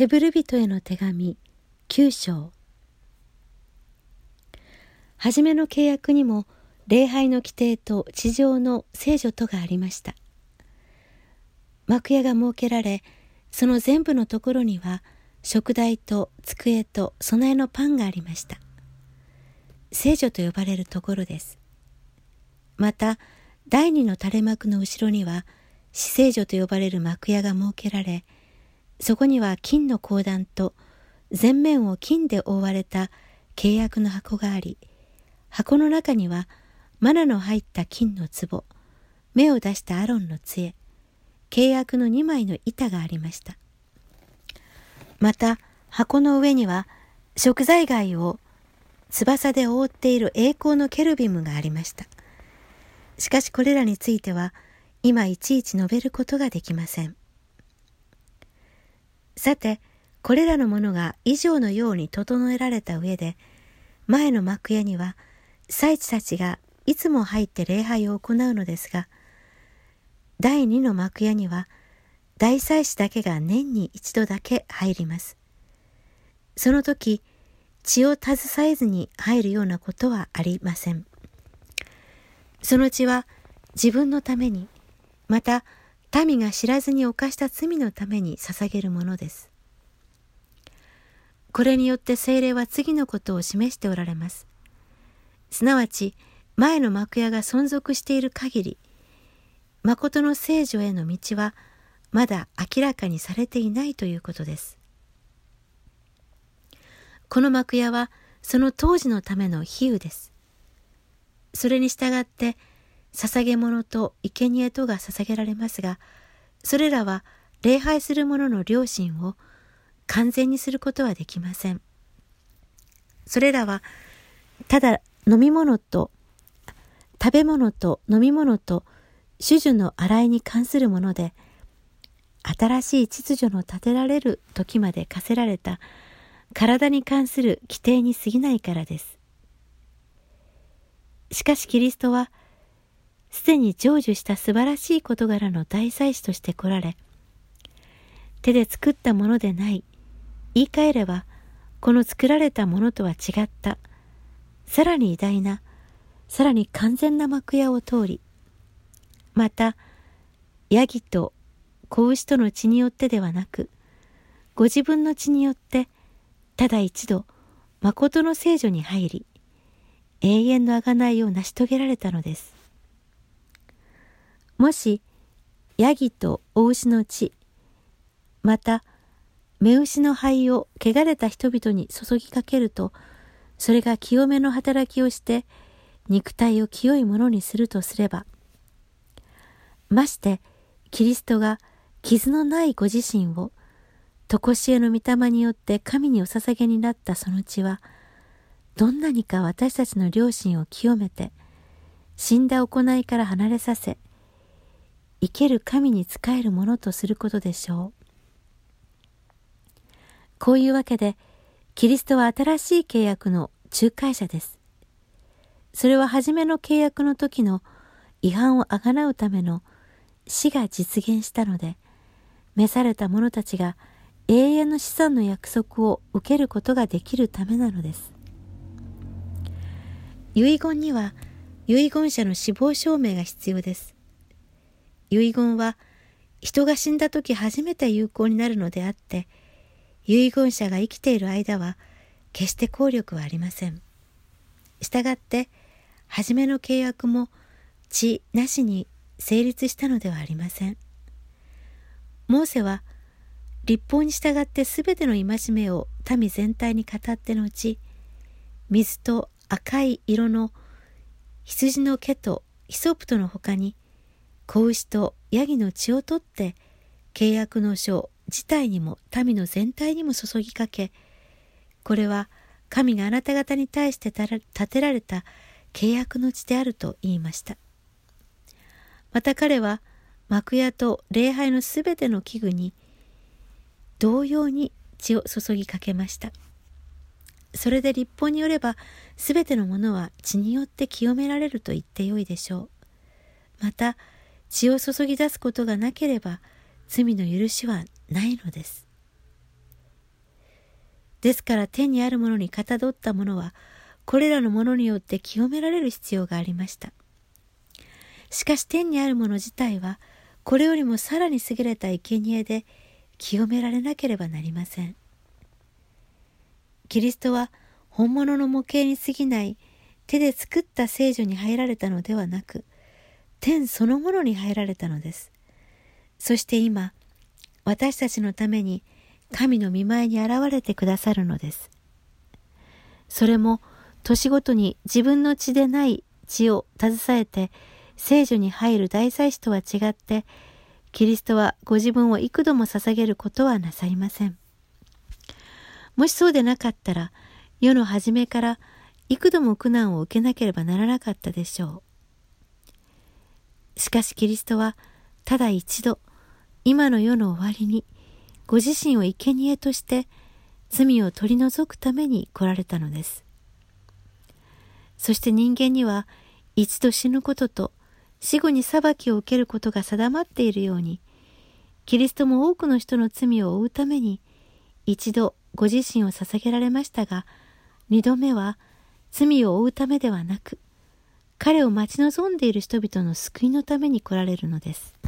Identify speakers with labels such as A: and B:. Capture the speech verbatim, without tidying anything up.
A: ヘブル人への手紙きゅう章。はじめの契約にも礼拝の規定と地上の聖女とがありました。幕屋が設けられ、その全部のところには食台と机と備えのパンがありました。聖女と呼ばれるところです。また第二の垂れ幕の後ろには至聖所と呼ばれる幕屋が設けられ、そこには金の香壇と全面を金で覆われた契約の箱があり、箱の中にはマナの入った金の壺、芽を出したアロンの杖、契約のにまいの板がありました。また箱の上には食材貝を翼で覆っている栄光のケルビムがありました。しかしこれらについては今いちいち述べることができません。さて、これらのものが以上のように整えられた上で、前の幕屋には祭司たちがいつも入って礼拝を行うのですが、第二の幕屋には大祭司だけが年に一度だけ入ります。その時、血を携えずに入るようなことはありません。その血は自分のために、また民が知らずに犯した罪のために捧げるものです。これによって聖霊は次のことを示しておられます。すなわち前の幕屋が存続している限り、誠の聖所への道はまだ明らかにされていないということです。この幕屋はその当時のための比喩です。それに従って捧げ物と生贄とが捧げられますが、それらは礼拝する者の良心を完全にすることはできません。それらはただ飲み物と食べ物と飲み物と種々の洗いに関するもので、新しい秩序の立てられる時まで課せられた体に関する規定に過ぎないからです。しかしキリストはすでに成就した素晴らしい事柄の大祭司として来られ、手で作ったものでない、言い換えればこの作られたものとは違った、さらに偉大な、さらに完全な幕屋を通り、またヤギと子牛との血によってではなく、ご自分の血によってただ一度誠の聖所に入り、永遠の贖いを成し遂げられたのです。もしヤギと子牛の血、また雌牛の灰を汚れた人々に注ぎかけると、それが清めの働きをして肉体を清いものにするとすれば、ましてキリストが傷のないご自身を常しえの御霊によって神にお捧げになったその血は、どんなにか私たちの良心を清めて、死んだ行いから離れさせ、生ける神に仕えるものとすることでしょう。こういうわけで、キリストは新しい契約の仲介者です。それは初めの契約の時の違反をあがなうための死が実現したので、召された者たちが永遠の資産の約束を受けることができるためなのです。遺言には遺言者の死亡証明が必要です。遺言は人が死んだ時初めて有効になるのであって、遺言者が生きている間は決して効力はありません。したがって初めの契約も血なしに成立したのではありません。モーセは律法に従ってすべての戒めを民全体に語っての後、水と赤い色の羊の毛とヒソプトのほかに、子牛とヤギの血を取って契約の書自体にも民の全体にも注ぎかけ、これは神があなた方に対して立てられた契約の血であると言いました。また彼は幕屋と礼拝のすべての器具に同様に血を注ぎかけました。それで律法によればすべてのものは血によって清められると言ってよいでしょう。また血を注ぎ出すことがなければ罪の許しはないのです。 ですから天にあるものにかたどったものは、これらのものによって清められる必要がありました。しかし天にあるもの自体は、これよりもさらに優れた生贄で清められなければなりません。キリストは本物の模型に過ぎない手で作った聖所に入られたのではなく、天そのものに入られたのです。そして今、私たちのために神の御前に現れてくださるのです。それも年ごとに自分の血でない血を携えて聖所に入る大祭司とは違って、キリストはご自分を幾度も捧げることはなさいません。もしそうでなかったら、世の初めから幾度も苦難を受けなければならなかったでしょう。しかしキリストはただ一度、今の世の終わりにご自身を生贄として罪を取り除くために来られたのです。そして人間には一度死ぬことと死後に裁きを受けることが定まっているように、キリストも多くの人の罪を負うために一度ご自身を捧げられましたが、二度目は罪を負うためではなく、彼を待ち望んでいる人々の救いのために来られるのです。